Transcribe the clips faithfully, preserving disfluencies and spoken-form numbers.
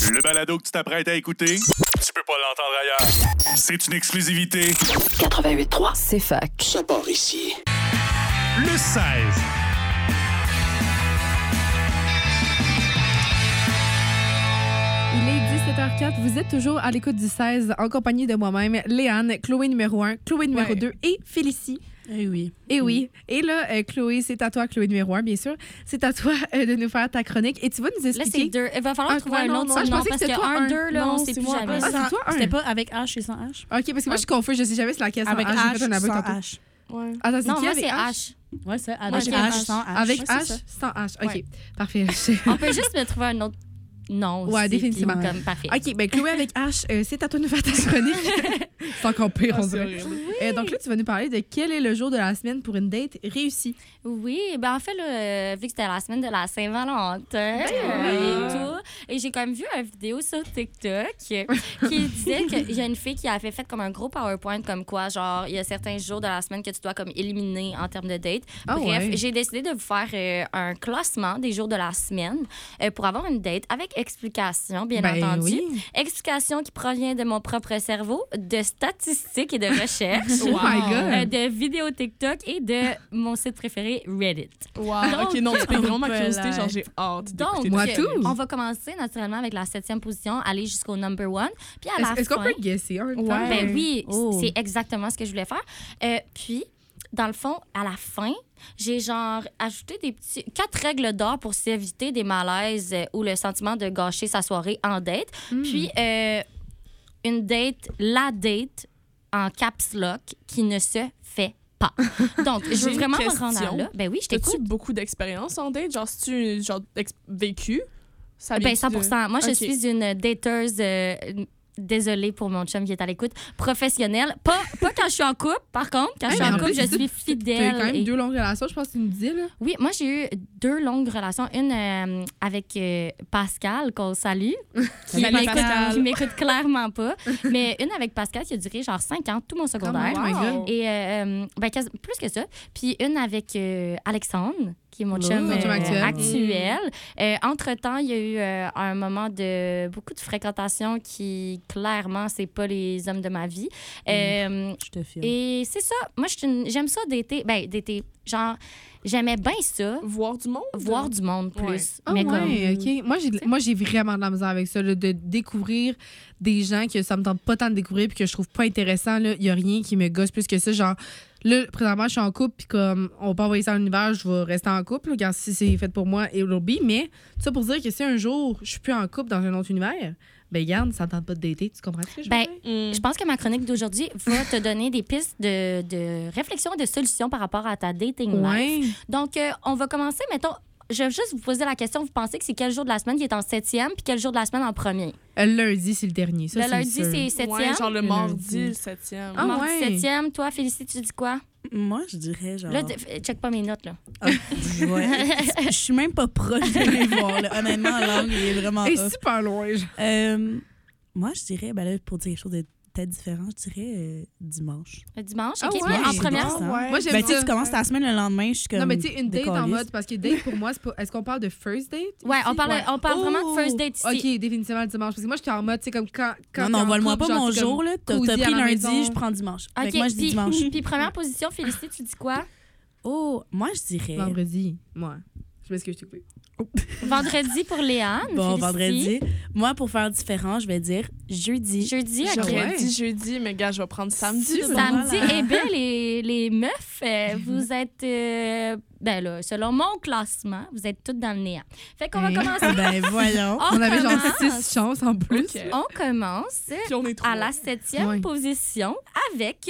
Le balado que tu t'apprêtes à écouter, tu peux pas l'entendre ailleurs. C'est une exclusivité. quatre-vingt-huit trois, C'est fac. ça part ici. Le seize. Il est dix-sept heures quatre. Vous êtes toujours à l'écoute du seize en compagnie de moi-même, Léane, Chloé numéro un, Chloé numéro Ouais. deux et Félicie. Eh oui. Et oui. Et là, euh, Chloé, c'est à toi, Chloé numéro un, bien sûr. C'est à toi euh, de nous faire ta chronique. Et tu vas nous Là, c'est expliquer. deux. Il va falloir Ah, trouver ouais, un non, autre non, je nom pensais que parce c'était que toi un, un. deux, là, Non, on c'est sait plus moi. jamais. Ah, c'est toi un. C'était pas avec H et sans H? OK, parce que moi, je suis confuse. Je sais jamais c'est laquelle. Avec sans H. J'ai fait un H abus sans tantôt. H. Ouais. Attends, c'est Non, qui moi, avec c'est H? H. Ouais, c'est Moi, avec j'ai H H. sans H. Avec Ouais, H, c'est ça. sans H. OK, Ouais. parfait. On peut juste me trouver un autre nom. Ouais, aussi, définitivement. puis Comme, parfait. OK, ben Chloé avec H, euh, c'est à toi de nous faire ta chronique. C'est encore pire, Ah, on c'est dirait. horrible. Euh, donc là, tu vas nous parler de quel est le jour de la semaine pour une date réussie. Oui, ben en fait, là, euh, vu que c'était la semaine de la Saint-Valentin Ben euh, et tout, et j'ai quand même vu une vidéo sur TikTok qui disait qu'il y a une fille qui avait fait comme un gros PowerPoint comme quoi, genre, il y a certains jours de la semaine que tu dois comme éliminer en termes de date. Ah Bref, ouais. j'ai décidé de vous faire euh, un classement des jours de la semaine euh, pour avoir une date avec explication, bien Ben entendu. oui. Explication qui provient de mon propre cerveau, de statistiques et de recherches. Oh my God. Euh, de vidéos TikTok et de mon site préféré, Reddit. Wow. Donc, OK, non, tu peux vraiment ma voilà. curiosité. Genre, j'ai hâte Donc, d'écouter Moi ta tout. chronique. on va commencer naturellement avec la septième position, aller jusqu'au number one. Puis à la Est-ce est-ce fin, qu'on peut guesser un temps? Ouais. ben oui, Oh. c'est exactement ce que je voulais faire. Euh, puis, dans le fond, à la fin, j'ai genre ajouté des petits quatre règles d'or pour s'éviter des malaises euh, ou le sentiment de gâcher sa soirée en date. Hmm. Puis, euh, une date, la date en caps lock qui ne se fait pas. Donc, je J'ai veux une vraiment me question. rendre à là. Ben oui, je T'as-tu t'écoute. beaucoup d'expérience en date? Genre, si tu genre ex- vécu? Ça Ben vient-tu cent de- pour cent. Moi, je Ok. suis une dateuse. euh, Désolée pour mon chum qui est à l'écoute. Professionnelle. Pas, pas quand je suis en couple, par contre. Quand je Hey, suis mais en en couple, plus, je tu- suis Tu as fidèle. quand même et- deux longues relations, je pense que tu me disais, là. Oui, moi, j'ai eu deux longues relations. Une euh, avec euh, Pascal, qu'on salue, qui Salut, m'écoute, Pascal. qui m'écoute clairement pas. Mais une avec Pascal qui a duré genre cinq ans, tout mon secondaire. Oh my God. Et euh, ben, quasi- plus que ça. Puis une avec euh, Alexandre, qui est mon chum, Ton chum euh, actuel. actuel. Euh, entre-temps, il y a eu euh, un moment de beaucoup de fréquentation qui, clairement, c'est pas les hommes de ma vie. Euh, Je te file. et c'est ça. Moi, je suis une- j'aime ça d'été. Ben, d'été. Genre, j'aimais bien ça, Voir du monde? voir du monde plus. Ouais. Ah mais ouais, comme... OK. Moi, j'ai, moi, j'ai vraiment de la misère avec ça, là, de découvrir des gens que ça me tente pas tant de découvrir puis que je trouve pas intéressant. Il y a rien qui me gosse plus que ça. Genre, là, présentement, je suis en couple puis comme on peut envoyer ça à l'univers, je vais rester en couple, là, car si c'est fait pour moi, it will be. Mais tout ça pour dire que si un jour, je suis plus en couple dans un autre univers, ben regarde, ça me tente pas de dater. Tu comprends ce que je veux Ben, dire? Mm. Je pense que ma chronique d'aujourd'hui va te donner des pistes de, de réflexion et de solutions par rapport à ta dating life. Ouais. Donc, euh, on va commencer, mettons, je vais juste vous poser la question, vous pensez que c'est quel jour de la semaine qui est en septième puis quel jour de la semaine en premier? Euh, lundi, c'est le dernier. Ça, le c'est lundi, sûr. c'est septième. Ouais, genre le Le mardi, lundi. le septième. Ah, Mardi ouais. septième. Toi, Félicie, tu dis quoi? Moi, je dirais genre... Là, t- f- check pas mes notes, là. Ah, ouais. Je suis même pas proche de les voir. Là. Honnêtement, la langue est vraiment Elle est off. super loin. genre. Euh, moi, je dirais, ben là, pour dire quelque chose de peut-être différent, je dirais euh, dimanche. Le dimanche, Ah OK? ouais, Puis en c'est première... bon, ça. Moi, j'aime Ben, tu sais, ça. tu commences ta semaine le lendemain, je suis comme. Non, mais tu sais, une date en décaliste. mode, parce que date pour moi, c'est pas. Est-ce qu'on parle de first date? Ouais, ici? on parle, on parle vraiment Oh! de first date ici. OK, définitivement le dimanche. Parce que moi, j'étais en mode, tu sais, comme quand. quand Non, non, t'es en vole-moi couple, pas genre, mon c'est comme jour, là. T'as cosy t'as à pris la lundi, maison. je prends dimanche. Fait OK, que moi, je dis puis, dimanche. puis première position, Félicie, tu dis quoi? Oh, moi, je dirais. Vendredi, moi. Je m'excuse, je t'ai coupé. Vendredi pour Léane. Bon, Félicie. vendredi. Moi, pour faire différent, je vais dire jeudi. Jeudi, OK. J'aurais ouais. dit jeudi, mais gars, je vais prendre samedi. Samedi, là. Samedi, Voilà. eh bien, les, les meufs, euh, vous êtes, euh, ben là, selon mon classement, vous êtes toutes dans le néant. Fait qu'on va Hein? commencer. Ben, voyons. On On avait genre commence. six chances en plus. Ok. On commence Puis on est trois. à la septième Ouais. position avec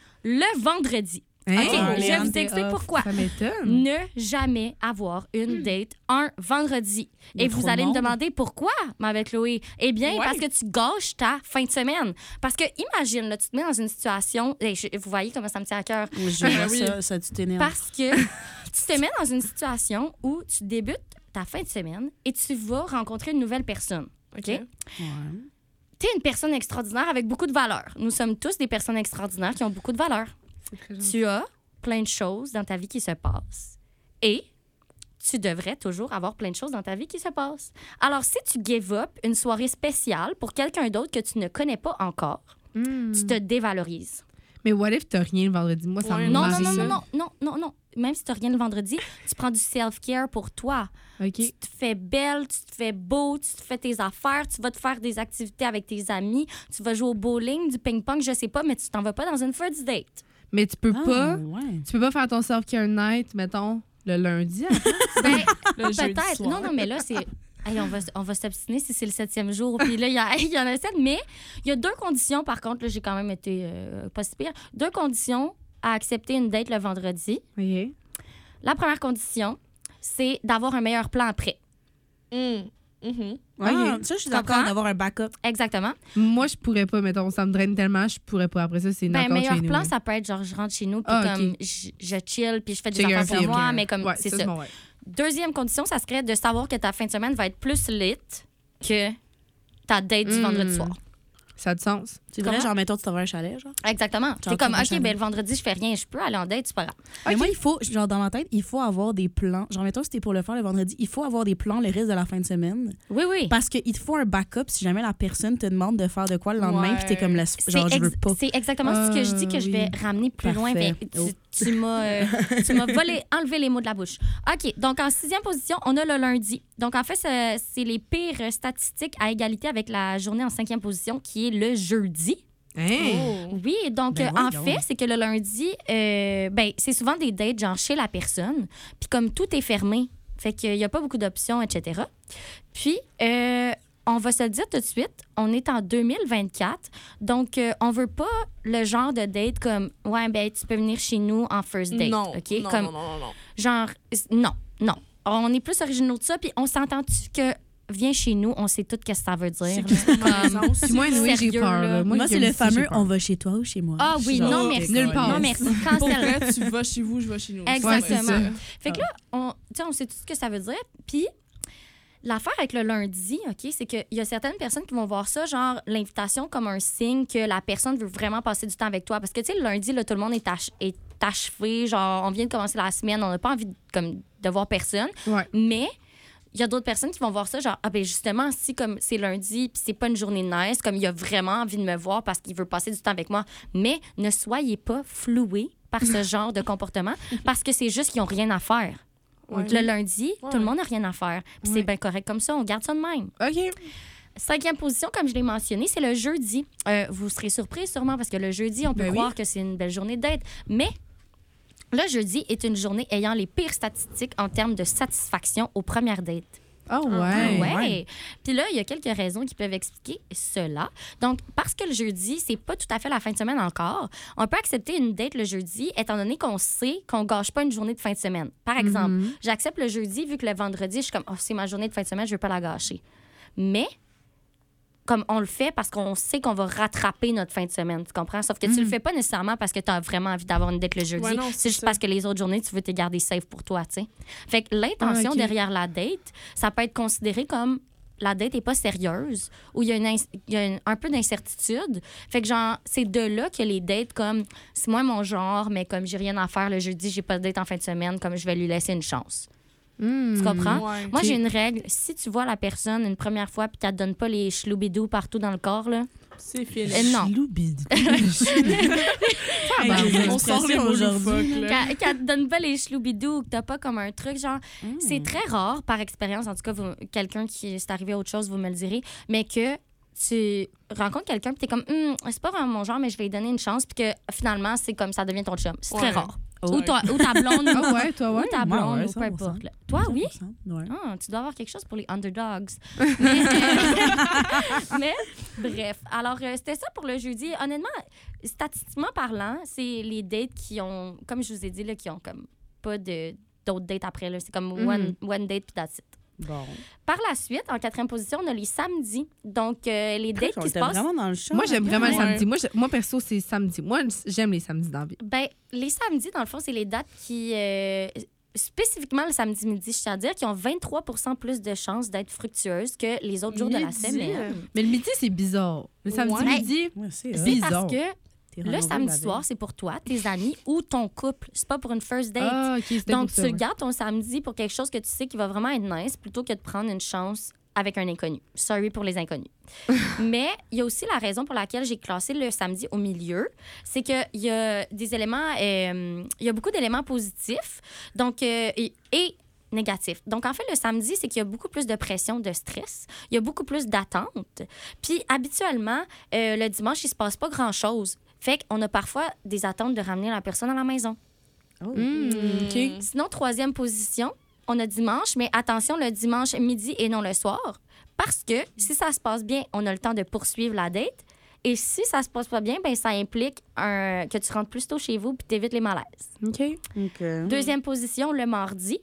le vendredi. Hein? OK, Ah, je Léane, vous t'es explique off. pourquoi. Ça m'étonne. Ne jamais avoir une date un vendredi. Il y a Et vous trop de allez me monde. demander pourquoi, ma belle Chloé. Eh bien, Ouais. parce que tu gâches ta fin de semaine. Parce que imagine, là, tu te mets dans une situation... Hey, je- vous voyez comment ça me tient à cœur. Je vois oui. ça, ça, tu t'énerves. Parce que tu te mets dans une situation où tu débutes ta fin de semaine et tu vas rencontrer une nouvelle personne. OK? OK. Ouais. Tu es une personne extraordinaire avec beaucoup de valeurs. Nous sommes tous des personnes extraordinaires qui ont beaucoup de valeurs. C'est très gentil. Tu as plein de choses dans ta vie qui se passent et tu devrais toujours avoir plein de choses dans ta vie qui se passent. Alors, si tu give up une soirée spéciale pour quelqu'un d'autre que tu ne connais pas encore, Mm. tu te dévalorises. Mais what if t'as rien le vendredi? Moi, ça Ouais, me Non, marie, non, non, ça. non, non, non, non, non. Même si tu n'as rien le vendredi, tu prends du self-care pour toi. OK. Tu te fais belle, tu te fais beau, tu te fais tes affaires, tu vas te faire des activités avec tes amis, tu vas jouer au bowling, du ping-pong, je sais pas, mais tu t'en vas pas dans une first date. Mais tu peux Ah, pas... ouais. Tu peux pas faire ton self-care night, mettons, le lundi. hein? Ben, Le jeudi peut-être. soir. Non, non, mais là, c'est... Hey, on va, on va s'obstiner si c'est le septième jour. Puis là, il y, a- il y en a sept. Mais il y a deux conditions, par contre. Là, j'ai quand même été euh, pas si pire. Deux conditions à accepter une date le vendredi. OK. La première condition, c'est d'avoir un meilleur plan après. Mm. Mhm. Ah, ça, je suis d'accord Comprends? d'avoir un backup. Exactement. Moi, je pourrais pas, mettons, ça me draine tellement, je pourrais pas. Après ça, c'est Ben, knock-out meilleur chez nous, plan, là. ça peut être genre, je rentre chez nous, puis Ah, comme ok. je, je chill, puis je fais des Checker un affaires pour film, moi, ok. mais comme Ouais, c'est ça, ça. bon, ouais. Deuxième condition, ça serait de savoir que ta fin de semaine va être plus lit que ta date du Mm. vendredi soir. Ça a du sens. C'est vrai, Comment? genre, mettons, tu t'en vas à un chalet, genre. Exactement. C'est Genre, comme, tu vas OK, jamais. ben, le vendredi, je fais rien, je peux aller en date, c'est pas grave. Mais moi, il faut, genre, dans ma tête, il faut avoir des plans. Genre, mettons, si t'es pour le faire le vendredi, il faut avoir des plans le reste de la fin de semaine. Oui, oui. Parce qu'il te faut un backup si jamais la personne te demande de faire de quoi le lendemain, Ouais. puis t'es comme, laisse- genre, C'est je veux ex- pas. c'est exactement ce que je dis que je vais oui. ramener plus loin. Parfait. Ben, tu Oh. tu m'as euh, tu m'as volé, enlevé les mots de la bouche. OK, donc en sixième position, on a le lundi. Donc en fait, c'est c'est les pires statistiques à égalité avec la journée en cinquième position qui est le jeudi. Hein? Oh. Oui, donc Ben euh, en voyons. fait, c'est que le lundi, euh, ben, c'est souvent des dates genre chez la personne. Puis comme tout est fermé, fait qu'il n'y a pas beaucoup d'options, et cetera. Puis, euh, on va se le dire tout de suite, on est en deux mille vingt-quatre, donc euh, on veut pas le genre de date comme « Ouais, ben tu peux venir chez nous en first date. Non, OK? non, Comme, non, non, non, non. Genre, non, non. On est plus originaux de ça, puis on s'entend-tu que viens chez nous, on sait tout ce que ça veut dire. C'est là. comme- Puis moi, oui, j'ai Sérieux, peur. là. là. Moi, qui c'est aime le ça, j'ai fameux peur. on va chez toi ou chez moi. Ah oui, Genre, non, ok, merci. nulle part. Non, merci. Pour Cancel. vrai, tu vas chez vous, je vais chez nous. Exactement. Ouais, c'est ça. Fait que là, on, tu sais, on sait tout ce que ça veut dire. Puis, l'affaire avec le lundi, OK, c'est qu'il y a certaines personnes qui vont voir ça, genre l'invitation comme un signe que la personne veut vraiment passer du temps avec toi. Parce que, tu sais, le lundi, là, tout le monde est, ach- est achevé. Genre, on vient de commencer la semaine, on n'a pas envie de, comme, de voir personne. Ouais. Mais il y a d'autres personnes qui vont voir ça, genre, ah ben justement, si comme c'est lundi puis c'est pas une journée nice, comme il a vraiment envie de me voir parce qu'il veut passer du temps avec moi. Mais ne soyez pas floués par ce genre de comportement parce que c'est juste qu'ils ont rien à faire. Ouais. Le lundi, Ouais, tout le ouais. monde n'a rien à faire. Puis Ouais. c'est bien correct comme ça, on garde ça de même. OK. Cinquième position, comme je l'ai mentionné, c'est le jeudi. Euh, vous serez surpris sûrement parce que le jeudi, on peut Ben oui. croire que c'est une belle journée de date. Mais le jeudi est une journée ayant les pires statistiques en termes de satisfaction aux premières dates. Oh, Ah ouais. ouais. Puis là, il y a quelques raisons qui peuvent expliquer cela. Donc, parce que le jeudi, c'est pas tout à fait la fin de semaine encore, on peut accepter une date le jeudi, étant donné qu'on sait qu'on gâche pas une journée de fin de semaine. Par exemple, Mhm. j'accepte le jeudi vu que le vendredi, je suis comme, oh, c'est ma journée de fin de semaine, je veux pas la gâcher. Mais, comme on le fait parce qu'on sait qu'on va rattraper notre fin de semaine, tu comprends? Sauf que tu le fais pas nécessairement parce que tu as vraiment envie d'avoir une date le jeudi. Ouais, non, c'est c'est juste ça. parce que les autres journées, tu veux te garder safe pour toi, tu sais. Fait que l'intention Ah, ok. derrière la date, ça peut être considéré comme la date est pas sérieuse ou il y a, une ins- il y a une- un peu d'incertitude. Fait que genre, c'est de là que les dates comme, c'est moins mon genre, mais comme j'ai rien à faire le jeudi, j'ai pas de date en fin de semaine, comme je vais lui laisser une chance. Hmm. Tu comprends? Ouais. Moi, Ok. j'ai une règle. Si tu vois la personne une première fois puis qu'elle te donne pas les chloubidous partout dans le corps, là, C'est fini. Euh, non. Chloubide. Ah, ben, Hey, On sort les expression mots aujourd'hui. loufoques, là. qu'elle qu'elle te donne pas les chloubidous ou que t'as pas comme un truc, genre, Mm. c'est très rare, par expérience, en tout cas, vous- quelqu'un qui est arrivé à autre chose, vous me le direz, mais que tu rencontres quelqu'un puis t'es comme, Hum, c'est pas vraiment mon genre, mais je vais lui donner une chance, puis que finalement, c'est comme ça devient ton chum. C'est très Ouais. rare. Oh. Ou, toi, ou ta blonde, Ah ou, ouais, toi, ou ouais. ta Ouais, blonde, ouais, ou peu cent pour cent. importe. là. Toi, oui? cent pour cent, ouais. Ah, tu dois avoir quelque chose pour les underdogs. Mais, mais, bref. Alors, euh, c'était ça pour le jeudi. Honnêtement, statistiquement parlant, c'est les dates qui ont, comme je vous ai dit, là, qui ont comme pas de d'autres dates après. là. C'est comme one, one date puis that's it. Bon. Par la suite, en quatrième position, on a les samedis. Donc, euh, les dates On qui se était passent. vraiment dans le champ. Moi, j'aime vraiment le Ouais. samedi. Moi, je- moi, perso, c'est samedi. Moi, j'aime les samedis dans la vie. Ben, les samedis, dans le fond, c'est les dates qui. euh, spécifiquement le samedi midi, je tiens à dire, qui ont vingt-trois pour cent plus de chances d'être fructueuses que les autres jours de la Midi. semaine. Mais le midi, c'est bizarre. Le samedi Ouais. midi, Ouais, c'est C'est bizarre. parce que T'es Le renouvelé samedi la soir, veille. c'est pour toi, tes amis ou ton couple. C'est pas pour une first date. Ah, OK, c'était Donc, pour ça, tu ouais. gardes ton samedi pour quelque chose que tu sais qui va vraiment être nice plutôt que de prendre une chance avec un inconnu. Sorry pour les inconnus. Mais il y a aussi la raison pour laquelle j'ai classé le samedi au milieu. C'est qu'il y a des éléments... euh, il y a beaucoup d'éléments positifs donc, euh, et, et négatifs. Donc, en fait, le samedi, c'est qu'il y a beaucoup plus de pression, de stress. Il y a beaucoup plus d'attentes. Puis, habituellement, euh, le dimanche, il se passe pas grand-chose. Fait qu'on a parfois des attentes de ramener la personne à la maison. Oh. Mmh, OK. Sinon, troisième position, on a dimanche, mais attention, le dimanche midi et non le soir. Parce que si ça se passe bien, on a le temps de poursuivre la date. Et si ça se passe pas bien, ben ça implique un, que tu rentres plus tôt chez vous puis t'évites les malaises. OK. OK. Deuxième position, le mardi.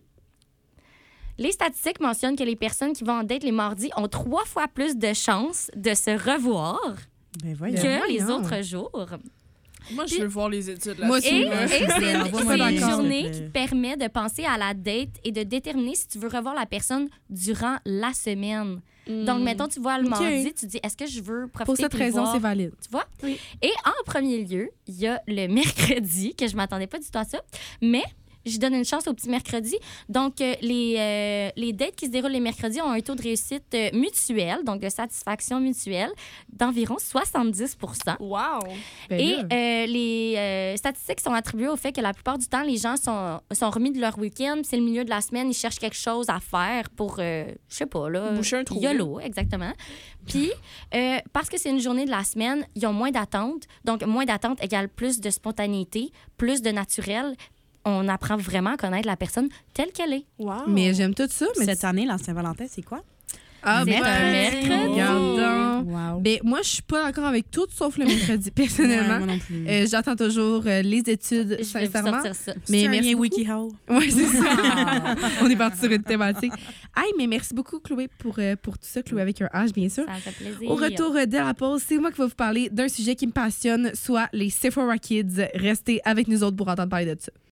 Les statistiques mentionnent que les personnes qui vont en date les mardis ont trois fois plus de chances de se revoir Ben voyons. que voyons. les autres jours. Moi, je veux voir les études là. Moi Et, aussi. et c'est une, Envoie-moi c'est les une liens, journée s'il te qui plaît. te permet de penser à la date et de déterminer si tu veux revoir la personne durant la semaine. Donc, mettons, tu vois le OK. mardi, tu te dis, est-ce que je veux profiter Pour cette puis le raison, voir? c'est valide. Tu vois? Oui. Et en premier lieu, il y a le mercredi, que je m'attendais pas du tout à ça, mais je donne une chance au petit mercredi. Donc, euh, les, euh, les dates qui se déroulent les mercredis ont un taux de réussite euh, mutuel, donc de satisfaction mutuelle, d'environ soixante-dix pour cent. Wow! Ben Et là. euh, les euh, statistiques sont attribuées au fait que la plupart du temps, les gens sont, sont remis de leur week-end. C'est le milieu de la semaine, ils cherchent quelque chose à faire pour, euh, je sais pas, là. Boucher un trou. YOLO, exactement. Puis, euh, parce que c'est une journée de la semaine, ils ont moins d'attentes. Donc, moins d'attentes égale plus de spontanéité, plus de naturel. On apprend vraiment à connaître la personne telle qu'elle est. Wow! Mais j'aime tout ça. Mais Cette année, la Saint-Valentin, c'est quoi? Ah, C'est ben, un mercredi. regarde donc. Wow. Ben, moi, je suis pas d'accord avec tout, sauf le mercredi, personnellement. Ouais, moi non plus. Euh, J'attends toujours euh, les études, Je vais vous sincèrement. sortir ça. Mais C'est un merci lien beaucoup. WikiHow. Oui, c'est ça. On est parti sur une thématique. Hey, mais merci beaucoup, Chloé, pour, euh, pour tout ça. Chloé avec un H, bien sûr. Ça me fait plaisir. Au retour euh, de la pause, c'est moi qui vais vous parler d'un sujet qui me passionne, soit les Sephora Kids. Restez avec nous autres pour entendre parler de ça.